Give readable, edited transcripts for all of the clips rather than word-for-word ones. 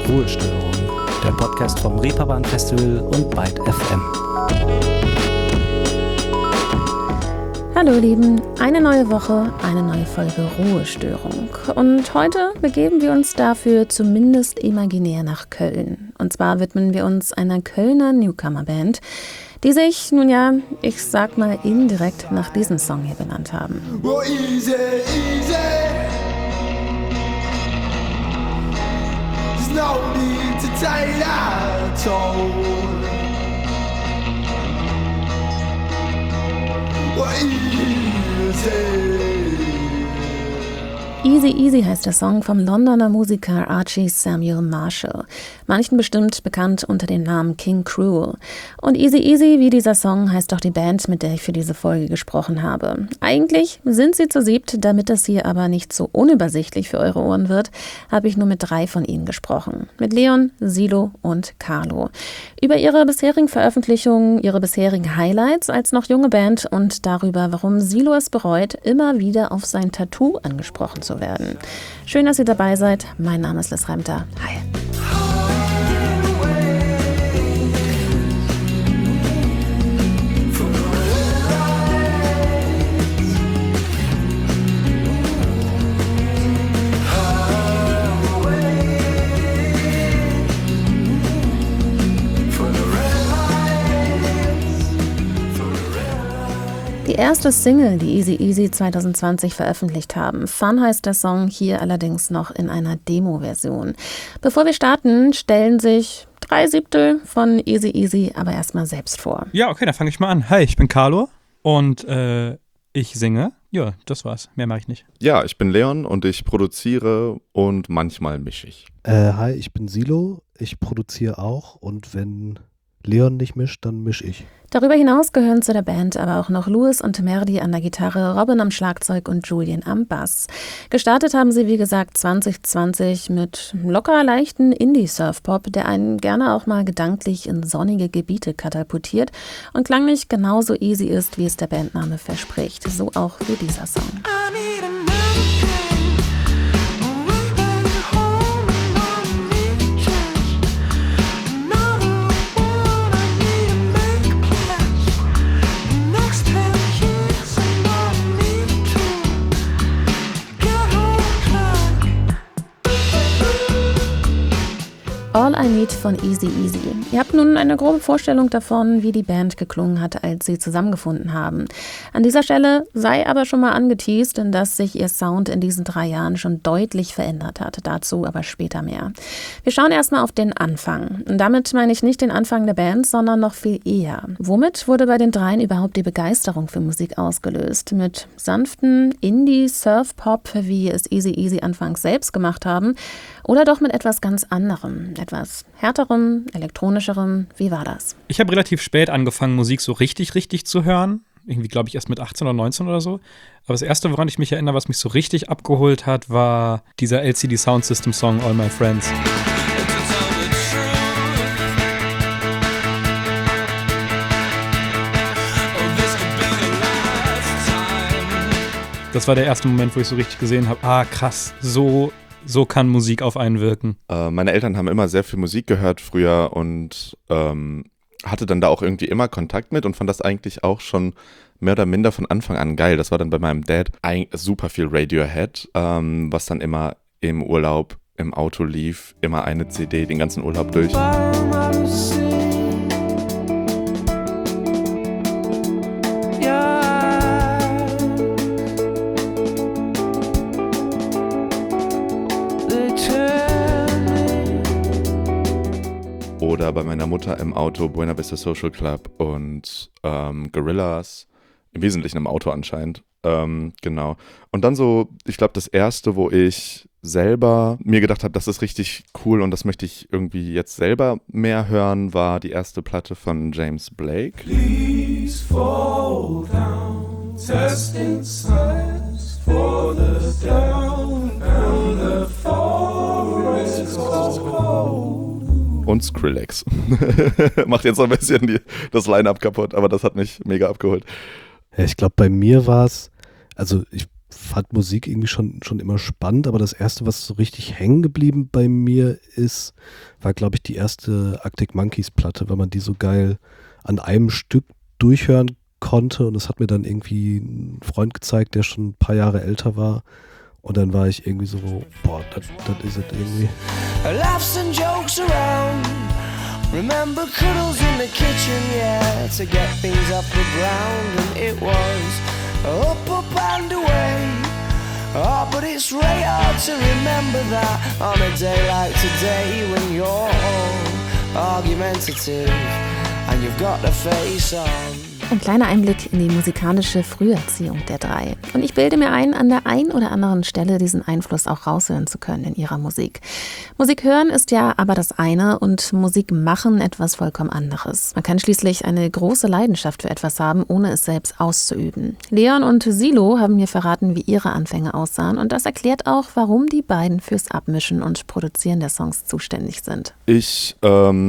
Ruhestörung, der Podcast vom Reeperbahn Festival und Byte FM. Hallo ihr Lieben, eine neue Woche, eine neue Folge Ruhestörung. Und heute begeben wir uns dafür zumindest imaginär nach Köln. Und zwar widmen wir uns einer Kölner Newcomer-Band, die sich, nun ja, ich sag mal indirekt nach diesem Song hier benannt haben. Oh, easy, easy. There's no need to take that toll. Oh, easy. Easy Easy heißt der Song vom Londoner Musiker Archie Samuel Marshall, manchen bestimmt bekannt unter dem Namen King Cruel. Und Easy Easy, wie dieser Song, heißt doch die Band, mit der ich für diese Folge gesprochen habe. Eigentlich sind sie zu siebt, damit das hier aber nicht so unübersichtlich für eure Ohren wird, habe ich nur mit 3 von ihnen gesprochen. Mit Leon, Silo und Carlo. Über ihre bisherigen Veröffentlichungen, ihre bisherigen Highlights als noch junge Band und darüber, warum Silo es bereut, immer wieder auf sein Tattoo angesprochen zu werden. Schön, dass ihr dabei seid. Mein Name ist Liz Remter. Hi. Die erste Single, die Easy Easy 2020 veröffentlicht haben. Fun heißt der Song, hier allerdings noch in einer Demo-Version. Bevor wir starten, stellen sich 3/7 von Easy Easy aber erstmal selbst vor. Ja, okay, dann fange ich mal an. Hi, ich bin Carlo und ich singe. Ja, das war's. Mehr mache ich nicht. Ja, ich bin Leon und ich produziere und manchmal mische ich. Hi, ich bin Silo. Ich produziere auch und wenn Leon nicht mischt, dann mische ich. Darüber hinaus gehören zu der Band aber auch noch Louis und Merdi an der Gitarre, Robin am Schlagzeug und Julian am Bass. Gestartet haben sie, wie gesagt, 2020 mit locker leichten Indie-Surf-Pop, der einen gerne auch mal gedanklich in sonnige Gebiete katapultiert und klanglich genauso easy ist, wie es der Bandname verspricht. So auch wie dieser Song. All I Need von Easy Easy. Ihr habt nun eine grobe Vorstellung davon, wie die Band geklungen hat, als sie zusammengefunden haben. An dieser Stelle sei aber schon mal angeteast, dass sich ihr Sound in diesen 3 Jahren schon deutlich verändert hat. Dazu aber später mehr. Wir schauen erstmal auf den Anfang. Und damit meine ich nicht den Anfang der Band, sondern noch viel eher. Womit wurde bei den 3 überhaupt die Begeisterung für Musik ausgelöst? Mit sanften Indie-Surf-Pop, wie es Easy Easy anfangs selbst gemacht haben? Oder doch mit etwas ganz anderem? Etwas härterem, elektronischerem? Wie war das? Ich habe relativ spät angefangen, Musik so richtig zu hören. Irgendwie, glaube ich, erst mit 18 oder 19 oder so. Aber das Erste, woran ich mich erinnere, was mich so richtig abgeholt hat, war dieser LCD Sound System Song All My Friends. Das war der erste Moment, wo ich so richtig gesehen habe, krass, so kann Musik auf einen wirken. Meine Eltern haben immer sehr viel Musik gehört früher und hatte dann da auch irgendwie immer Kontakt mit und fand das eigentlich auch schon mehr oder minder von Anfang an geil. Das war dann bei meinem Dad super viel Radiohead, was dann immer im Urlaub, im Auto lief, immer eine CD, den ganzen Urlaub durch. Oder bei meiner Mutter im Auto Buena Vista Social Club und Gorillaz, im Wesentlichen im Auto anscheinend, genau. Und dann so, ich glaube, das Erste, wo ich selber mir gedacht habe, das ist richtig cool und das möchte ich irgendwie jetzt selber mehr hören, war die erste Platte von James Blake. Please fall down, testing signs for the down and the forest cold. Und Skrillex. Macht jetzt noch ein bisschen das Line-Up kaputt, aber das hat mich mega abgeholt. Ja, ich glaube, bei mir war es, also ich fand Musik irgendwie schon immer spannend, aber das erste, was so richtig hängen geblieben bei mir ist, war, glaube ich, die erste Arctic Monkeys Platte, weil man die so geil an einem Stück durchhören konnte und es hat mir dann irgendwie ein Freund gezeigt, der schon ein paar Jahre älter war und dann war ich irgendwie so, boah, das ist es irgendwie. Laughs and jokes around. Remember cuddles in the kitchen, yeah, to get things off the ground. And it was up and away. Oh, but it's really hard to remember that on a day like today when you're all argumentative and you've got a face on. Ein kleiner Einblick in die musikalische Früherziehung der drei. Und ich bilde mir ein, an der einen oder anderen Stelle diesen Einfluss auch raushören zu können in ihrer Musik. Musik hören ist ja aber das eine und Musik machen etwas vollkommen anderes. Man kann schließlich eine große Leidenschaft für etwas haben, ohne es selbst auszuüben. Leon und Silo haben mir verraten, wie ihre Anfänge aussahen und das erklärt auch, warum die beiden fürs Abmischen und Produzieren der Songs zuständig sind. Ich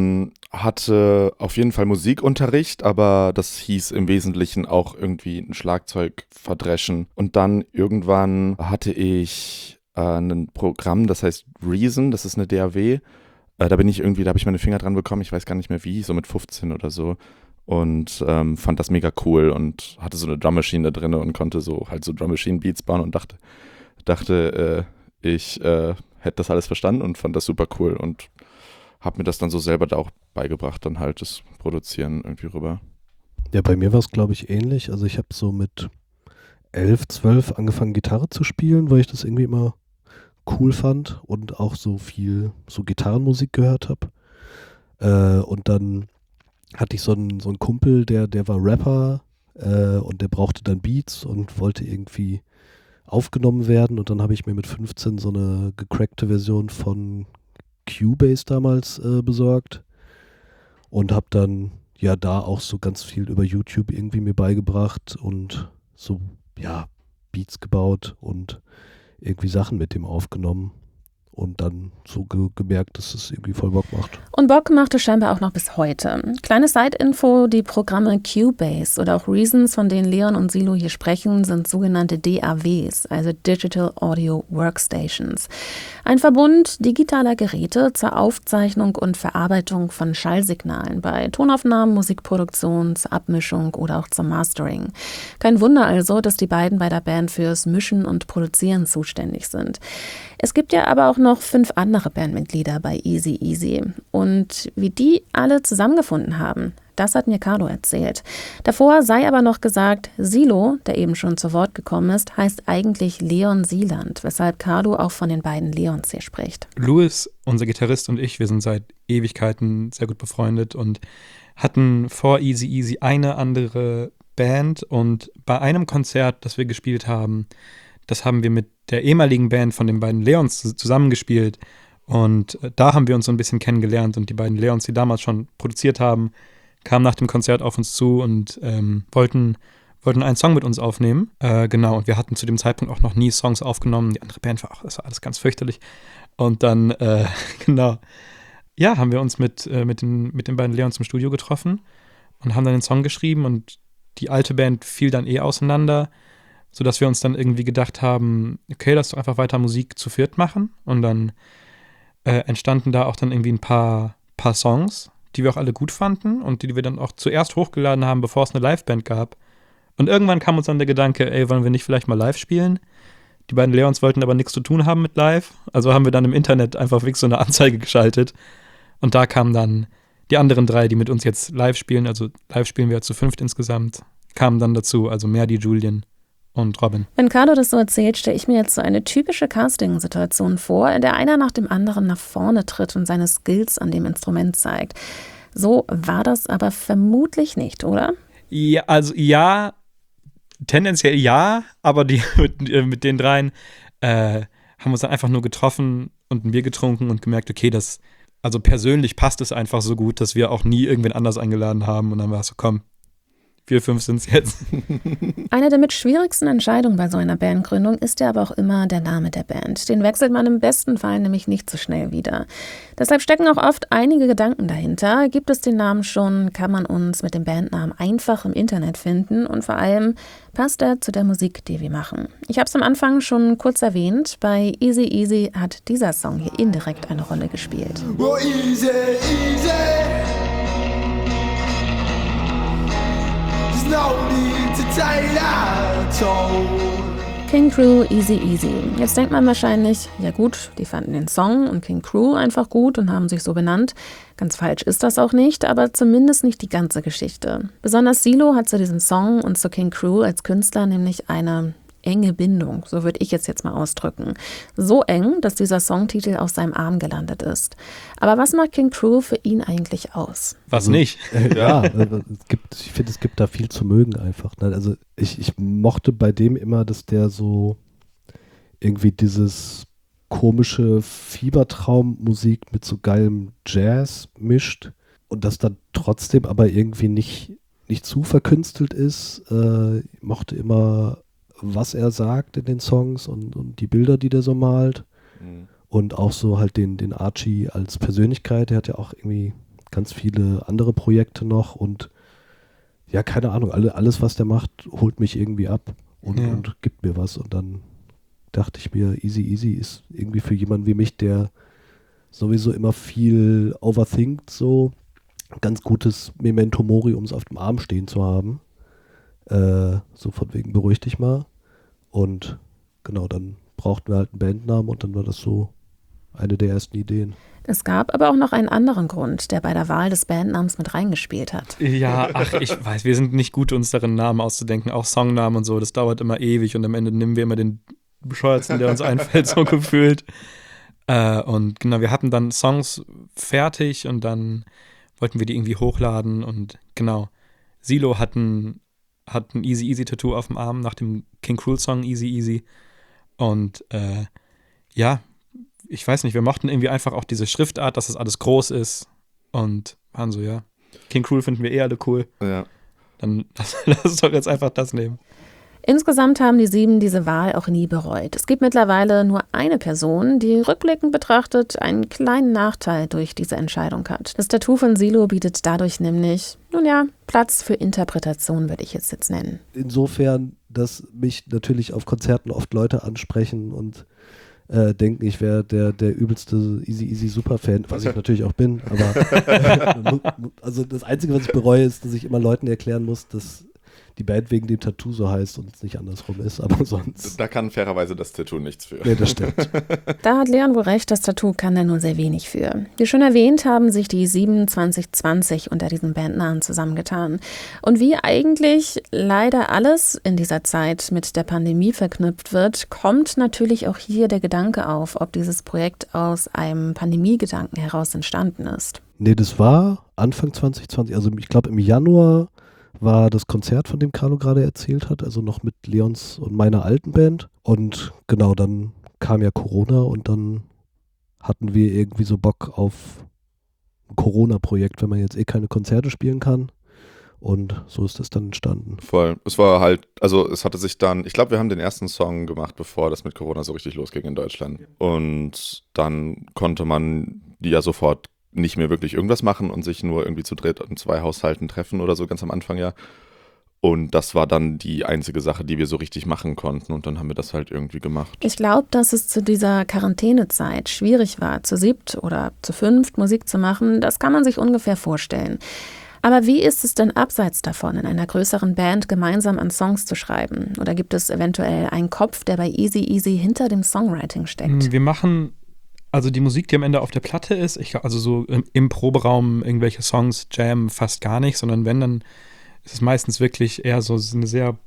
hatte auf jeden Fall Musikunterricht, aber das hieß im Wesentlichen auch irgendwie ein Schlagzeug verdreschen. Und dann irgendwann hatte ich ein Programm, das heißt Reason, das ist eine DAW. Da habe ich meine Finger dran bekommen, ich weiß gar nicht mehr wie, so mit 15 oder so. Und fand das mega cool und hatte so eine Drum Machine da drin und konnte so Drum Machine Beats bauen und dachte, ich hätte das alles verstanden und fand das super cool und habe mir das dann so selber da auch beigebracht, dann halt das Produzieren irgendwie rüber. Ja, bei mir war es, glaube ich, ähnlich. Also ich habe so mit 11, 12 angefangen, Gitarre zu spielen, weil ich das irgendwie immer cool fand und auch so viel so Gitarrenmusik gehört habe. Und dann hatte ich so einen Kumpel, der war Rapper und der brauchte dann Beats und wollte irgendwie aufgenommen werden. Und dann habe ich mir mit 15 so eine gecrackte Version von Cubase damals besorgt und habe dann ja da auch so ganz viel über YouTube irgendwie mir beigebracht und so Beats gebaut und irgendwie Sachen mit dem aufgenommen und dann so gemerkt, dass es irgendwie voll Bock macht. Und Bock macht es scheinbar auch noch bis heute. Kleine Side-Info, die Programme Cubase oder auch Reasons, von denen Leon und Silo hier sprechen, sind sogenannte DAWs, also Digital Audio Workstations. Ein Verbund digitaler Geräte zur Aufzeichnung und Verarbeitung von Schallsignalen bei Tonaufnahmen, Musikproduktion, zur Abmischung oder auch zum Mastering. Kein Wunder also, dass die beiden bei der Band fürs Mischen und Produzieren zuständig sind. Es gibt ja aber auch noch 5 andere Bandmitglieder bei Easy Easy. Und wie die alle zusammengefunden haben, das hat mir Carlo erzählt. Davor sei aber noch gesagt, Silo, der eben schon zu Wort gekommen ist, heißt eigentlich Leon Sieland, weshalb Carlo auch von den beiden Leons hier spricht. Louis, unser Gitarrist und ich, wir sind seit Ewigkeiten sehr gut befreundet und hatten vor Easy Easy eine andere Band und bei einem Konzert, das wir gespielt haben, das haben wir mit der ehemaligen Band von den beiden Leons zusammengespielt und da haben wir uns so ein bisschen kennengelernt und die beiden Leons, die damals schon produziert haben, kamen nach dem Konzert auf uns zu und wollten einen Song mit uns aufnehmen. Genau, und wir hatten zu dem Zeitpunkt auch noch nie Songs aufgenommen. Die andere Band das war alles ganz fürchterlich. Und dann, genau, ja, haben wir uns mit den beiden Leons im Studio getroffen und haben dann den Song geschrieben und die alte Band fiel dann auseinander, sodass wir uns dann irgendwie gedacht haben, okay, lass doch einfach weiter Musik zu viert machen. Und dann entstanden da auch dann irgendwie ein paar Songs, die wir auch alle gut fanden und die wir dann auch zuerst hochgeladen haben, bevor es eine Liveband gab. Und irgendwann kam uns dann der Gedanke, wollen wir nicht vielleicht mal live spielen? Die beiden Leons wollten aber nichts zu tun haben mit live, also haben wir dann im Internet einfach wirklich so eine Anzeige geschaltet. Und da kamen dann die anderen 3, die mit uns jetzt live spielen, also live spielen wir ja zu 5 insgesamt, kamen dann dazu, also Merdi, Julian und Robin. Wenn Carlo das so erzählt, stelle ich mir jetzt so eine typische Casting-Situation vor, in der einer nach dem anderen nach vorne tritt und seine Skills an dem Instrument zeigt. So war das aber vermutlich nicht, oder? Ja, also ja, tendenziell ja, aber mit den 3 haben wir uns dann einfach nur getroffen und ein Bier getrunken und gemerkt, okay, also persönlich passt es einfach so gut, dass wir auch nie irgendwen anders eingeladen haben und dann war es so, komm, 4, 5 sind es jetzt. Eine der mit schwierigsten Entscheidungen bei so einer Bandgründung ist ja aber auch immer der Name der Band. Den wechselt man im besten Fall nämlich nicht so schnell wieder. Deshalb stecken auch oft einige Gedanken dahinter. Gibt es den Namen schon, kann man uns mit dem Bandnamen einfach im Internet finden und vor allem passt er zu der Musik, die wir machen. Ich habe es am Anfang schon kurz erwähnt, bei Easy Easy hat dieser Song hier indirekt eine Rolle gespielt. Well, easy, easy. There's no need to take that toll. King Crew, Easy Easy. Jetzt denkt man wahrscheinlich, ja gut, die fanden den Song und King Crew einfach gut und haben sich so benannt. Ganz falsch ist das auch nicht, aber zumindest nicht die ganze Geschichte. Besonders Silo hat zu diesem Song und zu King Crew als Künstler nämlich eine enge Bindung, so würde ich jetzt mal ausdrücken. So eng, dass dieser Songtitel auf seinem Arm gelandet ist. Aber was macht King Crew für ihn eigentlich aus? Was nicht? Ja, ich finde, es gibt da viel zu mögen einfach. Ne? Also ich mochte bei dem immer, dass der so irgendwie dieses komische Fiebertraummusik mit so geilem Jazz mischt und das dann trotzdem aber irgendwie nicht zu verkünstelt ist. Ich mochte immer, was er sagt in den Songs und die Bilder, die der so malt. Mhm. Und auch so halt den Archie als Persönlichkeit. Der hat ja auch irgendwie ganz viele andere Projekte noch und ja, keine Ahnung, alles, was der macht, holt mich irgendwie ab und gibt mir was. Und dann dachte ich mir, Easy Easy ist irgendwie für jemanden wie mich, der sowieso immer viel overthinkt, so ein ganz gutes Memento Mori, um es auf dem Arm stehen zu haben. So von wegen beruhig dich mal. Und genau, dann brauchten wir halt einen Bandnamen und dann war das so eine der ersten Ideen. Es gab aber auch noch einen anderen Grund, der bei der Wahl des Bandnamens mit reingespielt hat. Ja, ich weiß, wir sind nicht gut, uns darin Namen auszudenken, auch Songnamen und so, das dauert immer ewig und am Ende nehmen wir immer den bescheuertsten, der uns einfällt, so gefühlt. Und genau, wir hatten dann Songs fertig und dann wollten wir die irgendwie hochladen und genau, Silo hat ein Easy Easy Tattoo auf dem Arm nach dem King Crew Song Easy Easy und ja, ich weiß nicht, wir mochten irgendwie einfach auch diese Schriftart, dass das alles groß ist und waren so, ja, King Crew finden wir alle cool. Ja. Dann lass uns doch jetzt einfach das nehmen. Insgesamt haben die 7 diese Wahl auch nie bereut. Es gibt mittlerweile nur eine Person, die rückblickend betrachtet einen kleinen Nachteil durch diese Entscheidung hat. Das Tattoo von Silo bietet dadurch nämlich, nun ja, Platz für Interpretation, würde ich jetzt nennen. Insofern, dass mich natürlich auf Konzerten oft Leute ansprechen und denken, ich wäre der übelste Easy Easy Superfan, was ich natürlich auch bin, aber also das Einzige, was ich bereue, ist, dass ich immer Leuten erklären muss, dass die Band wegen dem Tattoo so heißt und es nicht andersrum ist, aber sonst. Da kann fairerweise das Tattoo nichts für. Nee, das stimmt. Da hat Leon wohl recht, das Tattoo kann da nur sehr wenig für. Wie schon erwähnt, haben sich die 7 2020 unter diesem Bandnamen zusammengetan. Und wie eigentlich leider alles in dieser Zeit mit der Pandemie verknüpft wird, kommt natürlich auch hier der Gedanke auf, ob dieses Projekt aus einem Pandemiegedanken heraus entstanden ist. Nee, das war Anfang 2020, also ich glaube im Januar war das Konzert, von dem Carlo gerade erzählt hat, also noch mit Leons und meiner alten Band. Und genau, dann kam ja Corona und dann hatten wir irgendwie so Bock auf ein Corona-Projekt, wenn man jetzt keine Konzerte spielen kann. Und so ist das dann entstanden. Voll. Es war halt, also es hatte sich dann, ich glaube, wir haben den ersten Song gemacht, bevor das mit Corona so richtig losging in Deutschland. Und dann konnte man die ja sofort nicht mehr wirklich irgendwas machen und sich nur irgendwie zu dritt in 2 Haushalten treffen oder so ganz am Anfang ja. Und das war dann die einzige Sache, die wir so richtig machen konnten und dann haben wir das halt irgendwie gemacht. Ich glaube, dass es zu dieser Quarantänezeit schwierig war, zu 7 oder zu 5 Musik zu machen, das kann man sich ungefähr vorstellen. Aber wie ist es denn abseits davon, in einer größeren Band gemeinsam an Songs zu schreiben? Oder gibt es eventuell einen Kopf, der bei Easy Easy hinter dem Songwriting steckt? Wir machen also die Musik, die am Ende auf der Platte ist, also so im Proberaum irgendwelche Songs, Jam fast gar nicht, sondern wenn, dann ist es meistens wirklich eher so eine sehr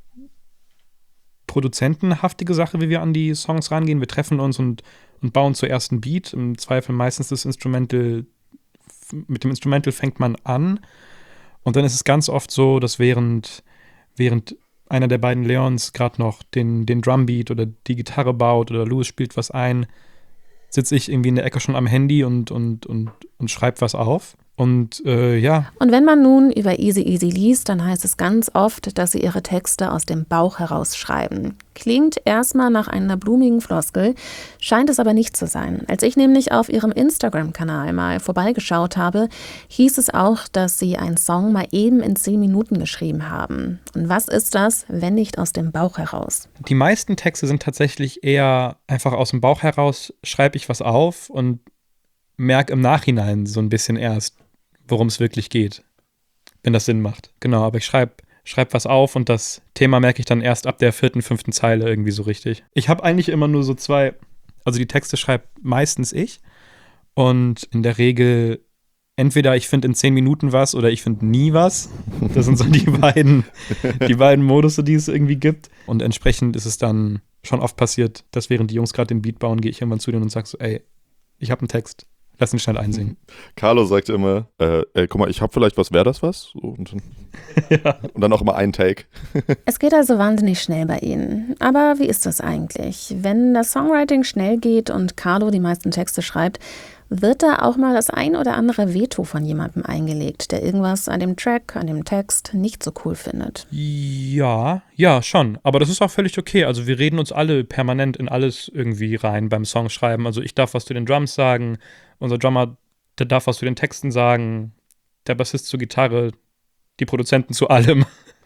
produzentenhaftige Sache, wie wir an die Songs rangehen. Wir treffen uns und bauen zuerst einen Beat, im Zweifel meistens das Instrumental, mit dem Instrumental fängt man an und dann ist es ganz oft so, dass während einer der beiden Leons gerade noch den Drumbeat oder die Gitarre baut oder Louis spielt was ein, sitze ich irgendwie in der Ecke schon am Handy und und schreibe was auf. Und ja. Und wenn man nun über Easy Easy liest, dann heißt es ganz oft, dass sie ihre Texte aus dem Bauch heraus schreiben. Klingt erstmal nach einer blumigen Floskel, scheint es aber nicht zu sein. Als ich nämlich auf ihrem Instagram-Kanal mal vorbeigeschaut habe, hieß es auch, dass sie einen Song mal eben in 10 Minuten geschrieben haben. Und was ist das, wenn nicht aus dem Bauch heraus? Die meisten Texte sind tatsächlich eher einfach aus dem Bauch heraus, schreibe ich was auf und merke im Nachhinein so ein bisschen erst, worum es wirklich geht, wenn das Sinn macht. Genau, aber ich schreibe was auf und das Thema merke ich dann erst ab der 4., 5. Zeile irgendwie so richtig. Ich habe eigentlich immer nur so 2, also die Texte schreibt meistens ich und in der Regel entweder ich finde in 10 Minuten was oder ich finde nie was. Das sind so die beiden Modusse, die es irgendwie gibt. Und entsprechend ist es dann schon oft passiert, dass während die Jungs gerade den Beat bauen, gehe ich irgendwann zu denen und sage so, ey, ich habe einen Text. Lass ihn schnell einsingen. Carlo sagt immer, guck mal, ich habe vielleicht was, wäre das was? So, und dann auch immer ein Take. Es geht also wahnsinnig schnell bei Ihnen. Aber wie ist das eigentlich? Wenn das Songwriting schnell geht und Carlo die meisten Texte schreibt, wird da auch mal das ein oder andere Veto von jemandem eingelegt, der irgendwas an dem Track, an dem Text nicht so cool findet? Ja, schon. Aber das ist auch völlig okay. Also wir reden uns alle permanent in alles irgendwie rein beim Songschreiben. Also ich darf was zu den Drums sagen, unser Drummer, der darf was zu den Texten sagen, der Bassist zur Gitarre, die Produzenten zu allem.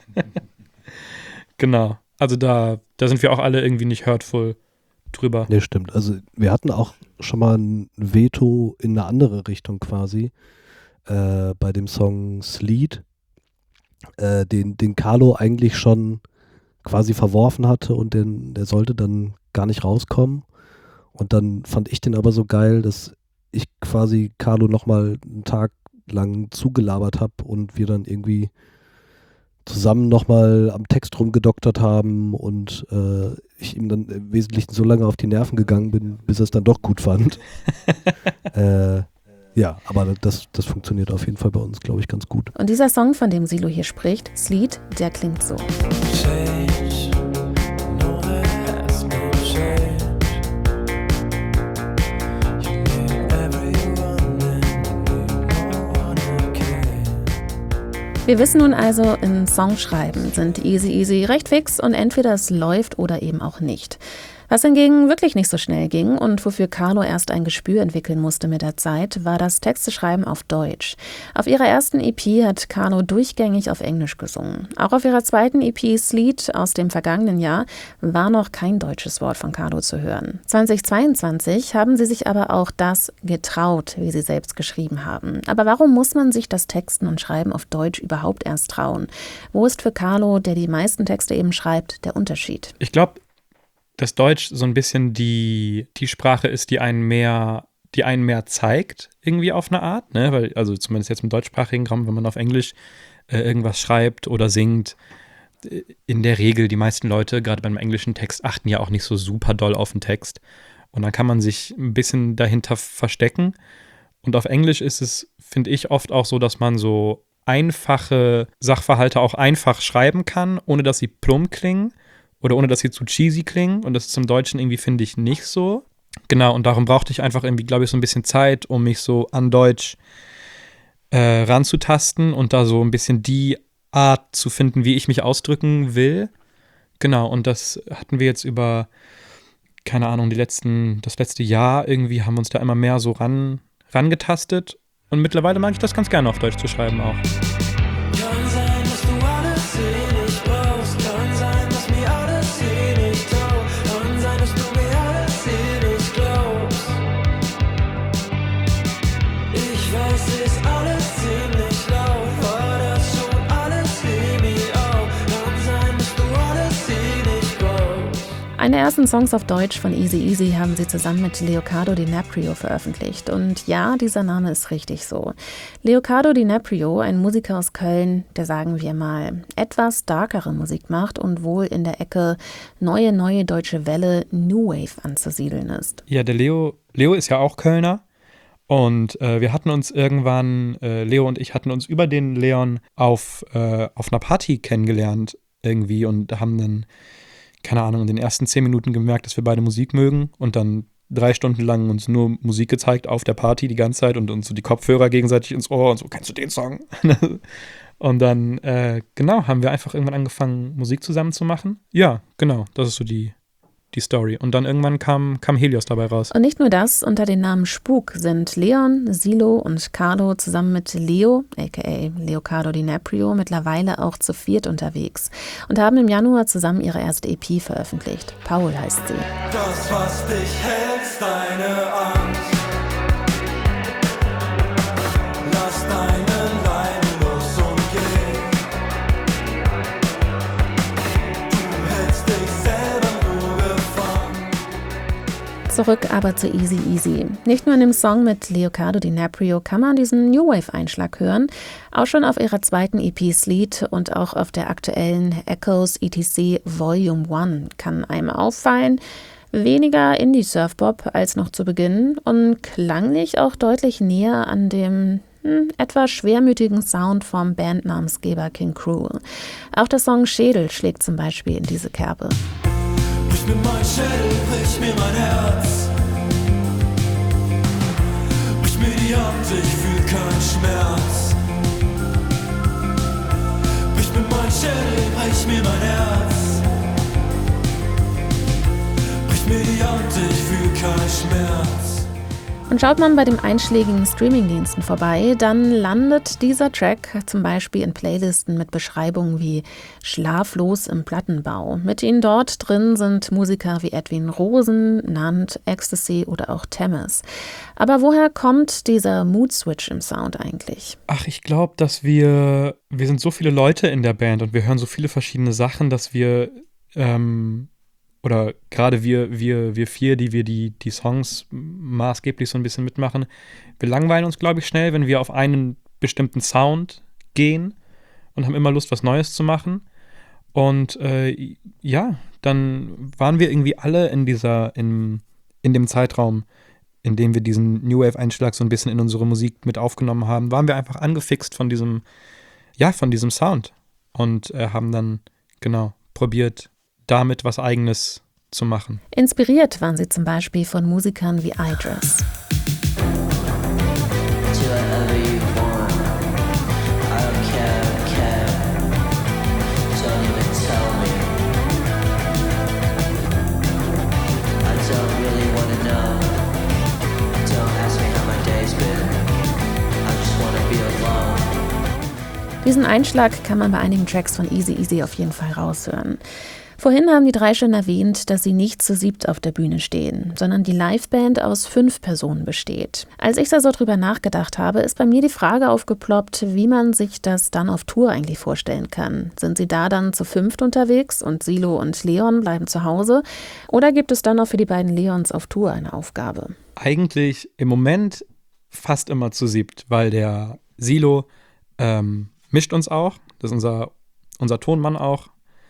Genau. Also da sind wir auch alle irgendwie nicht hurtful drüber. Nee, stimmt. Also wir hatten auch schon mal ein Veto in eine andere Richtung quasi bei dem Song Sleet, den Carlo eigentlich schon quasi verworfen hatte und der sollte dann gar nicht rauskommen. Und dann fand ich den aber so geil, dass ich quasi Carlo nochmal einen Tag lang zugelabert habe und wir dann irgendwie zusammen nochmal am Text rumgedoktert haben und ich ihm dann im Wesentlichen so lange auf die Nerven gegangen bin, bis er es dann doch gut fand. Ja, aber das funktioniert auf jeden Fall bei uns, glaube ich, ganz gut. Und dieser Song, von dem Silo hier spricht, Sleet, der klingt so. Wir wissen nun also, im Songschreiben sind Easy Easy recht fix und entweder es läuft oder eben auch nicht. Was hingegen wirklich nicht so schnell ging und wofür Carlo erst ein Gespür entwickeln musste mit der Zeit, war das Texteschreiben auf Deutsch. Auf ihrer ersten EP hat Carlo durchgängig auf Englisch gesungen. Auch auf ihrer zweiten EP Sleet aus dem vergangenen Jahr war noch kein deutsches Wort von Carlo zu hören. 2022 haben sie sich aber auch das getraut, wie sie selbst geschrieben haben. Aber warum muss man sich das Texten und Schreiben auf Deutsch überhaupt erst trauen? Wo ist für Carlo, der die meisten Texte eben schreibt, der Unterschied? Ich glaube, dass Deutsch so ein bisschen die Sprache ist, die einen mehr zeigt, irgendwie auf eine Art, ne? Weil, also zumindest jetzt im deutschsprachigen Raum, wenn man auf Englisch irgendwas schreibt oder singt, in der Regel die meisten Leute, gerade beim englischen Text, achten ja auch nicht so super doll auf den Text. Und dann kann man sich ein bisschen dahinter verstecken. Und auf Englisch ist es, finde ich, oft auch so, dass man so einfache Sachverhalte auch einfach schreiben kann, ohne dass sie plump klingen. Oder ohne, dass sie zu cheesy klingen. Und das ist im Deutschen irgendwie, finde ich, nicht so. Genau, und darum brauchte ich einfach irgendwie, glaube ich, so ein bisschen Zeit, um mich so an Deutsch ranzutasten und da so ein bisschen die Art zu finden, wie ich mich ausdrücken will. Genau, und das hatten wir jetzt über, keine Ahnung, das letzte Jahr irgendwie haben wir uns da immer mehr so rangetastet. Und mittlerweile mag ich das ganz gerne auf Deutsch zu schreiben auch. Kann sein, dass du alles hier nicht brauchst. Kann sein, dass mir alles hier nicht taugt. Kann sein, dass du mir alles hier nicht glaubst. Ich weiß, es ist alles ziemlich laut. War das schon alles, Baby, auch? Kann sein, dass du alles hier nicht brauchst. Eine der ersten Songs auf Deutsch von Easy Easy haben sie zusammen mit Leonardo DiNaprio veröffentlicht. Und ja, dieser Name ist richtig so. Leonardo DiNaprio, ein Musiker aus Köln, der, sagen wir mal, etwas darkere Musik macht und wohl in der Ecke neue deutsche Welle New Wave anzusiedeln ist. Ja, der Leo ist ja auch Kölner. Und wir hatten uns irgendwann, Leo und ich hatten uns über den Leon auf einer Party kennengelernt irgendwie und haben dann, keine Ahnung, in den ersten 10 Minuten gemerkt, dass wir beide Musik mögen und dann 3 Stunden lang uns nur Musik gezeigt auf der Party die ganze Zeit und uns so die Kopfhörer gegenseitig ins Ohr und so, kennst du den Song? Und dann, haben wir einfach irgendwann angefangen, Musik zusammen zu machen. Ja, genau, das ist so die Story. Und dann irgendwann kam Helios dabei raus. Und nicht nur das, unter dem Namen Spuk sind Leon, Silo und Carlo zusammen mit Leo, aka Leonardo DiNaprio, mittlerweile auch zu viert unterwegs und haben im Januar zusammen ihre erste EP veröffentlicht. Paul heißt sie. Das, was dich hält, deine Angst. Lass deinen Leiden los und geh. Du hältst dich selber nur gefangen. Zurück aber zu Easy Easy. Nicht nur in dem Song mit Leonardo DiNaprio kann man diesen New Wave-Einschlag hören, auch schon auf ihrer zweiten EP Sleet und auch auf der aktuellen Echoes ETC Volume 1 kann einem auffallen, weniger Indie-Surfpop als noch zu Beginn und klanglich auch deutlich näher an dem etwas schwermütigen Sound vom Bandnamensgeber King Cruel. Auch der Song Schädel schlägt zum Beispiel in diese Kerbe. Brich mir mein Schädel, brich mir mein Herz. Brich mir die Hand, ich fühl keinen Schmerz. Brich mir mein Schädel, brich mir mein Herz. Brich mir die Hand, ich fühl keinen Schmerz. Und schaut man bei den einschlägigen Streamingdiensten vorbei, dann landet dieser Track zum Beispiel in Playlisten mit Beschreibungen wie Schlaflos im Plattenbau. Mit ihnen dort drin sind Musiker wie Edwin Rosen, Nant, Ecstasy oder auch Temes. Aber woher kommt dieser Mood-Switch im Sound eigentlich? Ach, ich glaube, dass wir sind so viele Leute in der Band und wir hören so viele verschiedene Sachen, dass wir oder gerade wir vier, die wir die Songs maßgeblich so ein bisschen mitmachen, wir langweilen uns, glaube ich, schnell, wenn wir auf einen bestimmten Sound gehen und haben immer Lust, was Neues zu machen. Und dann waren wir irgendwie alle in dem Zeitraum, in dem wir diesen New Wave-Einschlag so ein bisschen in unsere Musik mit aufgenommen haben, waren wir einfach angefixt von diesem Sound und haben dann, probiert, damit was Eigenes zu machen. Inspiriert waren sie zum Beispiel von Musikern wie Idris. Diesen Einschlag kann man bei einigen Tracks von Easy Easy auf jeden Fall raushören. Vorhin haben die drei schon erwähnt, dass sie nicht zu siebt auf der Bühne stehen, sondern die Liveband aus 5 Personen besteht. Als ich da so drüber nachgedacht habe, ist bei mir die Frage aufgeploppt, wie man sich das dann auf Tour eigentlich vorstellen kann. Sind sie da dann zu 5 unterwegs und Silo und Leon bleiben zu Hause? Oder gibt es dann auch für die beiden Leons auf Tour eine Aufgabe? Eigentlich im Moment fast immer zu siebt, weil der Silo mischt uns auch. Das ist unser Tonmann auch.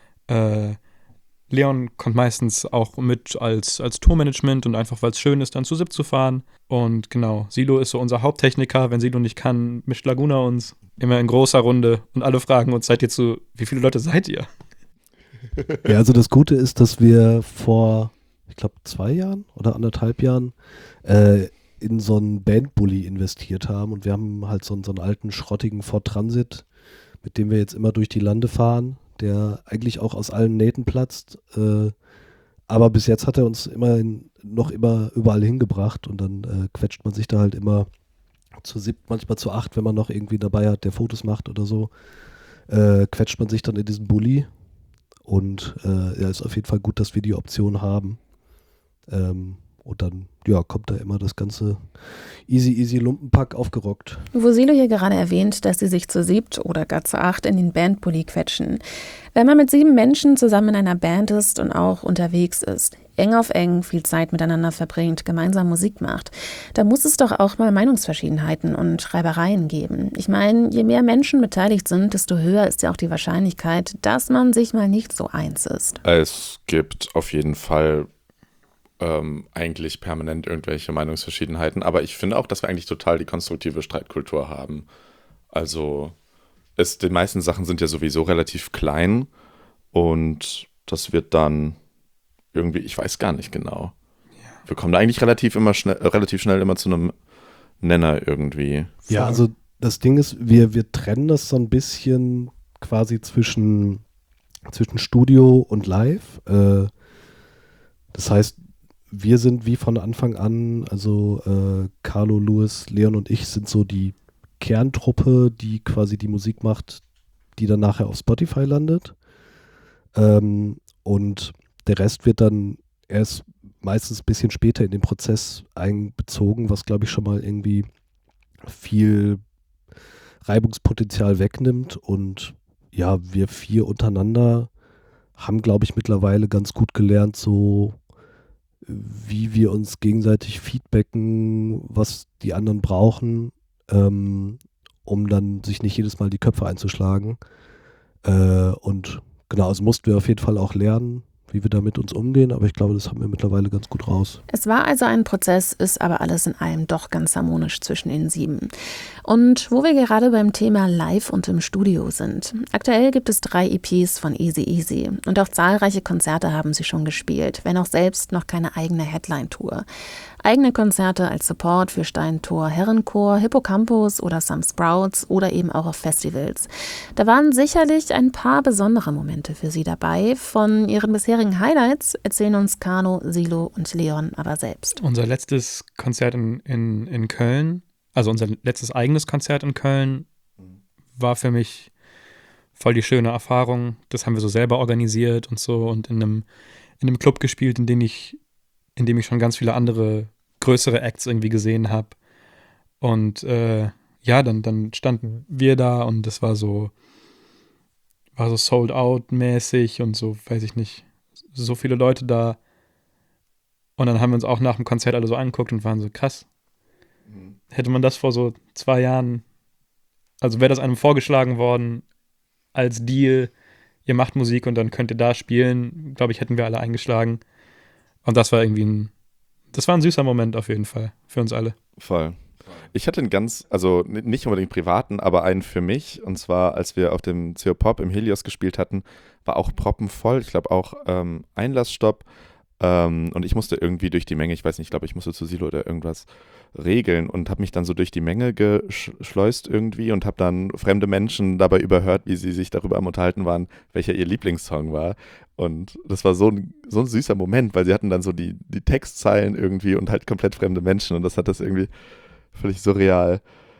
Leon kommt meistens auch mit als Tourmanagement und einfach, weil es schön ist, dann zu siebt zu fahren. Und genau, Silo ist so unser Haupttechniker. Wenn Silo nicht kann, mischt Laguna uns immer in großer Runde und alle fragen uns, wie viele Leute seid ihr? Ja, also das Gute ist, dass wir vor, ich glaube, 2 Jahren oder 1,5 Jahren in so einen Bandbully investiert haben und wir haben halt so einen alten, schrottigen Ford Transit, mit dem wir jetzt immer durch die Lande fahren, der eigentlich auch aus allen Nähten platzt, aber bis jetzt hat er uns immer überall hingebracht und dann quetscht man sich da halt immer zu 7, manchmal zu 8, wenn man noch irgendwie dabei hat, der Fotos macht oder so, quetscht man sich dann in diesen Bulli und ist auf jeden Fall gut, dass wir die Option haben. Und dann, kommt da immer das ganze easy Lumpenpack aufgerockt. Wo Silo hier gerade erwähnt, dass sie sich zu 7 oder gar zu 8 in den Bandbully quetschen. Wenn man mit 7 Menschen zusammen in einer Band ist und auch unterwegs ist, eng auf eng, viel Zeit miteinander verbringt, gemeinsam Musik macht, da muss es doch auch mal Meinungsverschiedenheiten und Reibereien geben. Ich meine, je mehr Menschen beteiligt sind, desto höher ist ja auch die Wahrscheinlichkeit, dass man sich mal nicht so eins ist. Es gibt auf jeden Fall eigentlich permanent irgendwelche Meinungsverschiedenheiten, aber ich finde auch, dass wir eigentlich total die konstruktive Streitkultur haben. Also die meisten Sachen sind ja sowieso relativ klein und das wird dann irgendwie, ich weiß gar nicht genau. wir kommen da eigentlich relativ schnell immer zu einem Nenner irgendwie. Ja, also das Ding ist, wir trennen das so ein bisschen quasi zwischen Studio und Live. Das heißt, wir sind wie von Anfang an, also Carlo, Louis, Leon und ich sind so die Kerntruppe, die quasi die Musik macht, die dann nachher auf Spotify landet. Und der Rest wird dann erst meistens ein bisschen später in den Prozess einbezogen, was glaube ich schon mal irgendwie viel Reibungspotenzial wegnimmt. Und ja, wir 4 untereinander haben, glaube ich, mittlerweile ganz gut gelernt, so wie wir uns gegenseitig feedbacken, was die anderen brauchen, um dann sich nicht jedes Mal die Köpfe einzuschlagen. Und genau, also mussten wir auf jeden Fall auch lernen, wie wir da mit uns umgehen, aber ich glaube, das haben wir mittlerweile ganz gut raus. Es war also ein Prozess, ist aber alles in allem doch ganz harmonisch zwischen den 7. Und wo wir gerade beim Thema Live und im Studio sind. Aktuell gibt es 3 EPs von Easy Easy und auch zahlreiche Konzerte haben sie schon gespielt, wenn auch selbst noch keine eigene Headline-Tour. Eigene Konzerte als Support für Steintor Herrenchor, Hippocampus oder Some Sprouts oder eben auch auf Festivals. Da waren sicherlich ein paar besondere Momente für sie dabei. Von ihren bisherigen Highlights erzählen uns Kano, Silo und Leon aber selbst. Unser letztes Konzert in Köln, also unser letztes eigenes Konzert in Köln, war für mich voll die schöne Erfahrung. Das haben wir so selber organisiert und so und in einem Club gespielt, in dem ich schon ganz viele andere größere Acts irgendwie gesehen habe. Und dann standen wir da und das war so sold out mäßig und so, weiß ich nicht, so viele Leute da. Und dann haben wir uns auch nach dem Konzert alle so angeguckt und waren so, krass. Hätte man das vor so 2 Jahren, also wäre das einem vorgeschlagen worden als Deal, ihr macht Musik und dann könnt ihr da spielen, glaube ich, hätten wir alle eingeschlagen. Und das war irgendwie ein süßer Moment auf jeden Fall für uns alle. Voll. Ich hatte also nicht unbedingt privaten, aber einen für mich. Und zwar, als wir auf dem CO Pop im Helios gespielt hatten, war auch proppenvoll. Ich glaube auch Einlassstopp. Und ich musste irgendwie durch die Menge, ich weiß nicht, ich glaube, ich musste zu Silo oder irgendwas regeln und habe mich dann so durch die Menge geschleust irgendwie und habe dann fremde Menschen dabei überhört, wie sie sich darüber am Unterhalten waren, welcher ihr Lieblingssong war. Und das war so ein süßer Moment, weil sie hatten dann so die Textzeilen irgendwie und halt komplett fremde Menschen und das hat das irgendwie völlig surreal.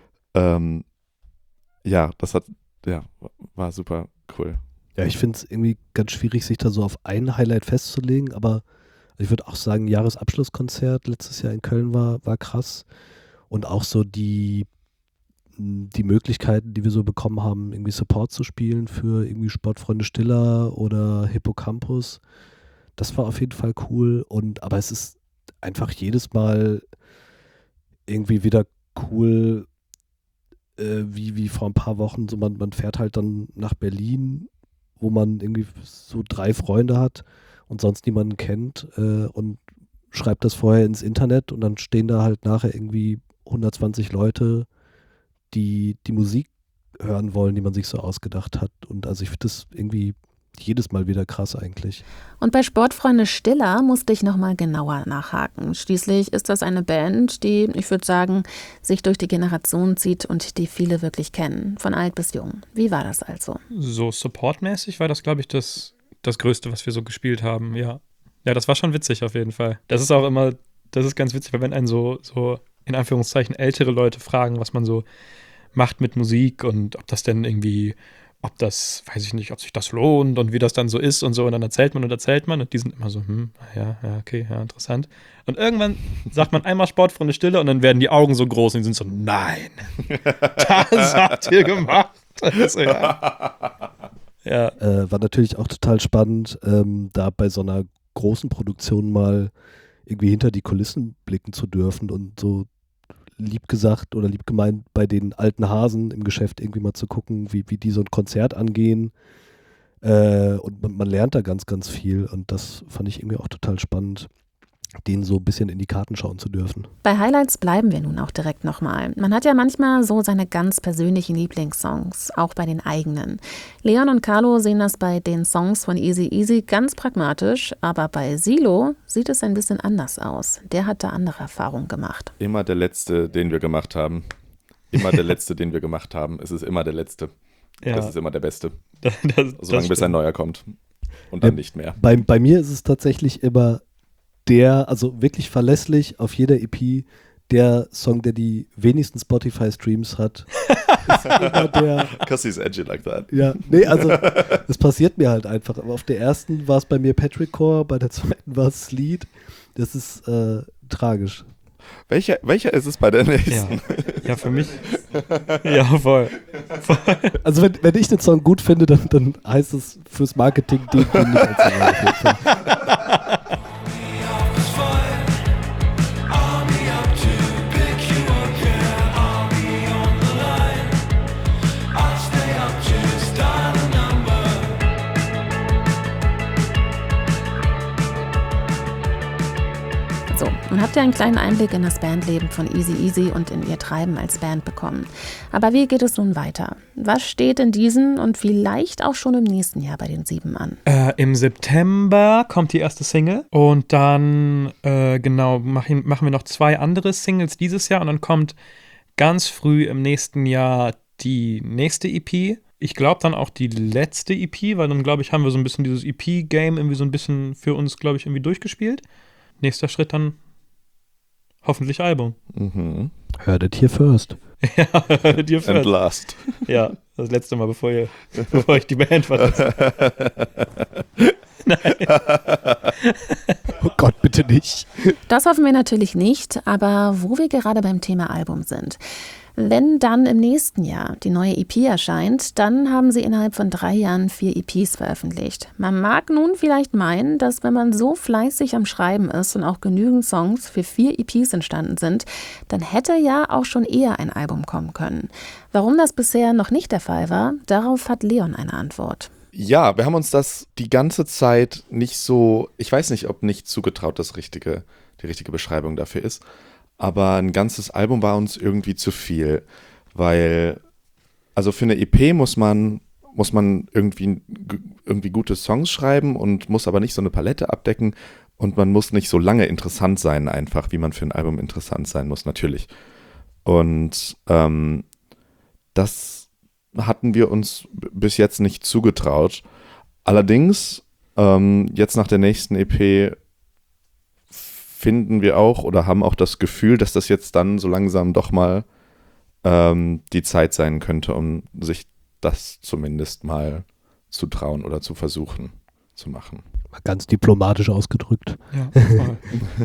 War super cool. Ja, ich finde es irgendwie ganz schwierig, sich da so auf ein Highlight festzulegen, aber ich würde auch sagen, Jahresabschlusskonzert letztes Jahr in Köln war krass und auch so die Möglichkeiten, die wir so bekommen haben, irgendwie Support zu spielen für irgendwie Sportfreunde Stiller oder Hippocampus, das war auf jeden Fall cool aber es ist einfach jedes Mal irgendwie wieder cool, wie vor ein paar Wochen, so man fährt halt dann nach Berlin, wo man irgendwie so 3 Freunde hat und sonst niemanden kennt und schreibt das vorher ins Internet und dann stehen da halt nachher irgendwie 120 Leute, die Musik hören wollen, die man sich so ausgedacht hat. Und also ich finde das irgendwie jedes Mal wieder krass eigentlich. Und bei Sportfreunde Stiller musste ich nochmal genauer nachhaken. Schließlich ist das eine Band, die, ich würde sagen, sich durch die Generation zieht und die viele wirklich kennen, von alt bis jung. Wie war das also? So supportmäßig war das, glaube ich, das Größte, was wir so gespielt haben, ja. Ja, das war schon witzig auf jeden Fall. Das ist auch immer, das ist ganz witzig, weil wenn einen so in Anführungszeichen ältere Leute fragen, was man so macht mit Musik und ob das denn irgendwie ob das, weiß ich nicht, ob sich das lohnt und wie das dann so ist und so. Und dann erzählt man und die sind immer so, ja, okay, ja, interessant. Und irgendwann sagt man einmal Sportfreunde Stille und dann werden die Augen so groß und die sind so, nein, das habt ihr gemacht. Also, ja. War natürlich auch total spannend, da bei so einer großen Produktion mal irgendwie hinter die Kulissen blicken zu dürfen und so lieb gesagt oder lieb gemeint bei den alten Hasen im Geschäft irgendwie mal zu gucken, wie die so ein Konzert angehen. Und man lernt da ganz, ganz viel und das fand ich irgendwie auch total spannend. denen so ein bisschen in die Karten schauen zu dürfen. Bei Highlights bleiben wir nun auch direkt nochmal. Man hat ja manchmal so seine ganz persönlichen Lieblingssongs, auch bei den eigenen. Leon und Carlo sehen das bei den Songs von Eazy-Eazy ganz pragmatisch, aber bei Silo sieht es ein bisschen anders aus. Der hat da andere Erfahrungen gemacht. Immer der Letzte, den wir gemacht haben. Immer der Letzte, den wir gemacht haben. Es ist immer der Letzte. Ja. Das ist immer der Beste. das Solange bis ein neuer kommt. Und dann nicht mehr. Bei mir ist es tatsächlich immer also wirklich verlässlich auf jeder EP, der Song, der die wenigsten Spotify-Streams hat, ist immer der. Because he's edgy like that. Ja, nee, also das passiert mir halt einfach. Aber auf der ersten war es bei mir Patrick Core, bei der zweiten war es Sleed. Das ist tragisch. Welcher ist es bei der nächsten? Ja, für mich. Ja, voll. Also wenn ich den Song gut finde, dann heißt es fürs Marketing den nicht als Song auf jeden Fall. So, nun habt ihr einen kleinen Einblick in das Bandleben von Eazy-Eazy und in ihr Treiben als Band bekommen. Aber wie geht es nun weiter? Was steht in diesem und vielleicht auch schon im nächsten Jahr bei den 7 an? Im September kommt die erste Single und dann machen wir noch 2 andere Singles dieses Jahr und dann kommt ganz früh im nächsten Jahr die nächste EP. Ich glaube dann auch die letzte EP, weil dann, glaube ich, haben wir so ein bisschen dieses EP-Game irgendwie so ein bisschen für uns, glaube ich, irgendwie durchgespielt. Nächster Schritt dann hoffentlich Album. Mhm. Heard it here first. Ja, dir And first. last. Ja, das letzte Mal, bevor ich die Band verlasse. Oh Gott, bitte nicht. Das hoffen wir natürlich nicht, aber wo wir gerade beim Thema Album sind. Wenn dann im nächsten Jahr die neue EP erscheint, dann haben sie innerhalb von 3 Jahren 4 EPs veröffentlicht. Man mag nun vielleicht meinen, dass wenn man so fleißig am Schreiben ist und auch genügend Songs für 4 EPs entstanden sind, dann hätte ja auch schon eher ein Album kommen können. Warum das bisher noch nicht der Fall war, darauf hat Leon eine Antwort. Ja, wir haben uns das die ganze Zeit nicht so, ich weiß nicht, ob nicht zugetraut die richtige Beschreibung dafür ist, aber ein ganzes Album war uns irgendwie zu viel, weil, also für eine EP muss man irgendwie gute Songs schreiben und muss aber nicht so eine Palette abdecken und man muss nicht so lange interessant sein einfach, wie man für ein Album interessant sein muss, natürlich. Und das hatten wir uns bis jetzt nicht zugetraut. Allerdings, jetzt nach der nächsten EP finden wir auch oder haben auch das Gefühl, dass das jetzt dann so langsam doch mal die Zeit sein könnte, um sich das zumindest mal zu trauen oder zu versuchen zu machen. Mal ganz diplomatisch ausgedrückt. Ja, voll.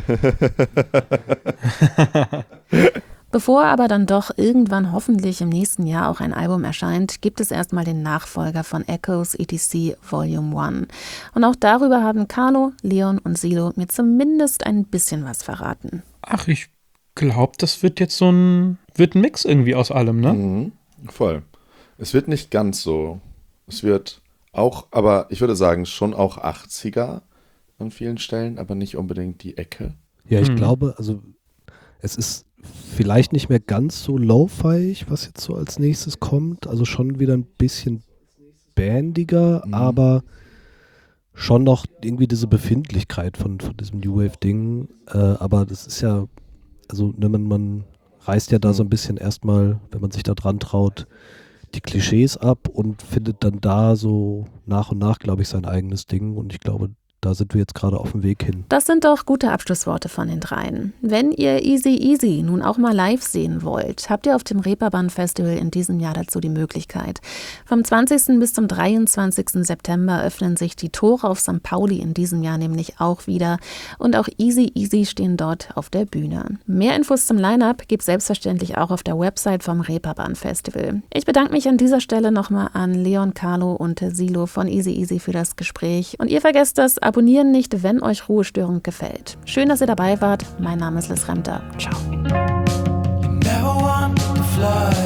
Bevor aber dann doch irgendwann hoffentlich im nächsten Jahr auch ein Album erscheint, gibt es erstmal den Nachfolger von Echoes etc. Volume 1. Und auch darüber haben Carlo, Leon und Silo mir zumindest ein bisschen was verraten. Ach, ich glaube, das wird jetzt ein Mix irgendwie aus allem, ne? Mhm, voll. Es wird nicht ganz so. Es wird auch, aber ich würde sagen, schon auch 80er an vielen Stellen, aber nicht unbedingt die Ecke. Ja, ich glaube, also es ist vielleicht nicht mehr ganz so lo-fi, was jetzt so als nächstes kommt. Also schon wieder ein bisschen bandiger, aber schon noch irgendwie diese Befindlichkeit von diesem New Wave-Ding. Aber das ist ja, also ne, man reißt ja da so ein bisschen erstmal, wenn man sich da dran traut, die Klischees ab und findet dann da so nach und nach, glaube ich, sein eigenes Ding. Und ich glaube, da sind wir jetzt gerade auf dem Weg hin. Das sind doch gute Abschlussworte von den dreien. Wenn ihr Eazy-Eazy nun auch mal live sehen wollt, habt ihr auf dem Reeperbahn Festival in diesem Jahr dazu die Möglichkeit. Vom 20. bis zum 23. September öffnen sich die Tore auf St. Pauli in diesem Jahr nämlich auch wieder und auch Eazy-Eazy stehen dort auf der Bühne. Mehr Infos zum Line-Up gibt's selbstverständlich auch auf der Website vom Reeperbahn Festival. Ich bedanke mich an dieser Stelle nochmal an Leon, Carlo und Silo von Eazy-Eazy für das Gespräch und ihr vergesst das Abonnieren nicht, wenn euch Ruhestörung gefällt. Schön, dass ihr dabei wart. Mein Name ist Liz Remter. Ciao. You never want to fly.